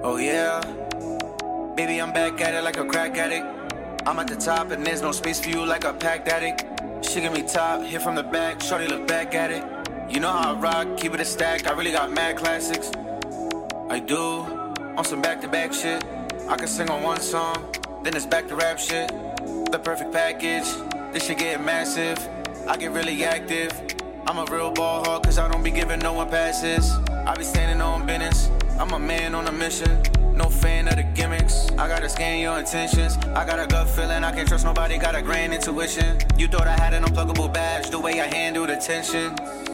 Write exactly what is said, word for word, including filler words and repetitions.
Oh yeah, baby, I'm back at it like a crack addict. I'm at the top and there's no space for you like a packed addict. She give me top, hit from the back, shorty look back at it. You know how I rock, keep it a stack, I really got mad classics. I do, on some back-to-back shit. I can sing on one song, then it's back to rap shit. The perfect package, this shit get massive. I get really active, I'm a real ball hog cause I don't be giving no one passes. I be standing on business, I'm a man on a mission. No fan of the gimmicks, I gotta scan your intentions. I got a gut feeling, I can't trust nobody, got a grand intuition. You thought I had an unpluggable badge, the way I handle the tension.